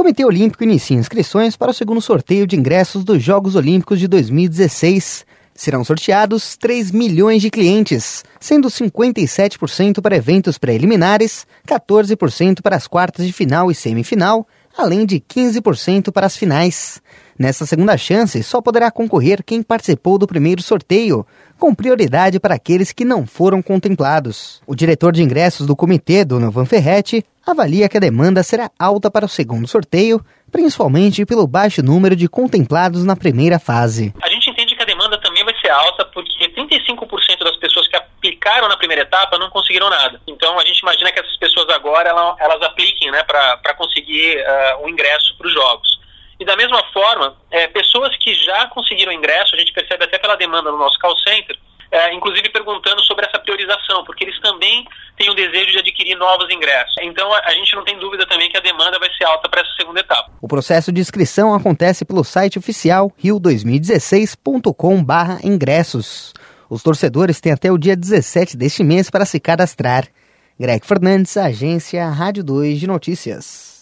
Comitê Olímpico inicia inscrições para o segundo sorteio de ingressos dos Jogos Olímpicos de 2016. Serão sorteados 3 milhões de clientes, sendo 57% para eventos preliminares, 14% para as quartas de final e semifinal, além de 15% para as finais. Nessa segunda chance, só poderá concorrer quem participou do primeiro sorteio, com prioridade para aqueles que não foram contemplados. O diretor de ingressos do comitê, Donovan Ferretti, avalia que a demanda será alta para o segundo sorteio, principalmente pelo baixo número de contemplados na primeira fase. A gente entende que a demanda também vai ser alta, porque 35% das pessoas que aplicaram na primeira etapa não conseguiram nada. Então a gente imagina que essas pessoas agora elas apliquem, né, para conseguir o ingresso para os Jogos. E da mesma forma, pessoas que já conseguiram ingresso, a gente percebe até pela demanda no nosso call center, inclusive perguntando sobre essa priorização, porque eles também têm o desejo de adquirir novos ingressos. Então a gente não tem dúvida também que a demanda vai ser alta para essa segunda etapa. O processo de inscrição acontece pelo site oficial rio2016.com/ingressos. Os torcedores têm até o dia 17 deste mês para se cadastrar. Greg Fernandes, Agência Rádio 2 de Notícias.